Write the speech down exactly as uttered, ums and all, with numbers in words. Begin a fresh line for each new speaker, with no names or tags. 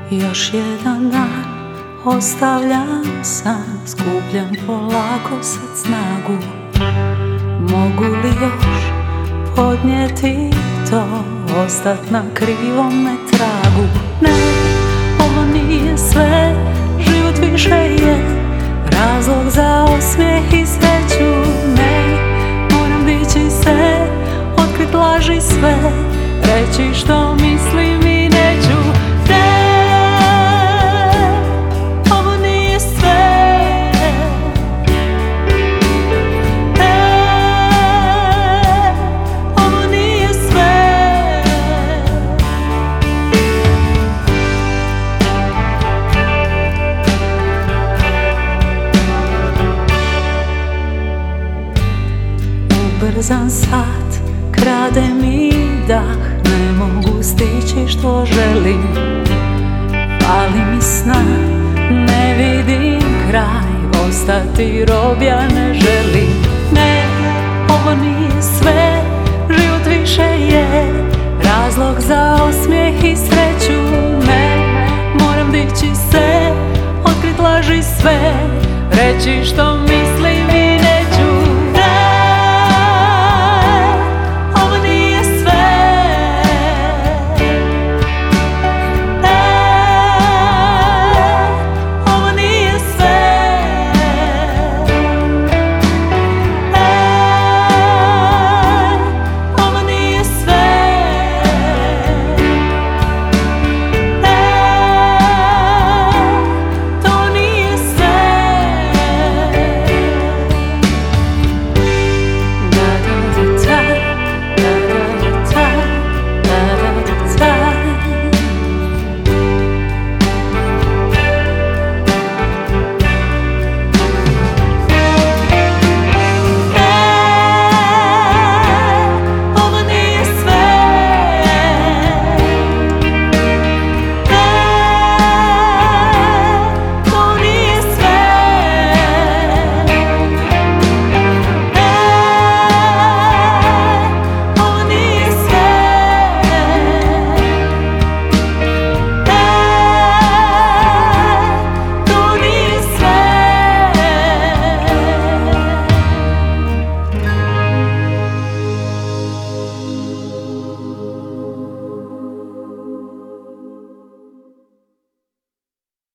Još jedan dan ostavljam san, skupljam polako sad snagu. Mogu li još podnijeti to, ostat na krivome tragu? Ne, ovo nije sve, život više je razlog za osmijeh i sreću. Ne, moram dići se, otkrit laži sve, reći što mislim i neću. Brzan sat krade mi dah, ne mogu stići što želim. Fali mi sna, ne vidim kraj, ostati rob ja ne želim. Ne, ovo nije sve, život više je razlog za osmijeh i sreću. Ne, moram dići se, otkrit laži sve, reći što mislim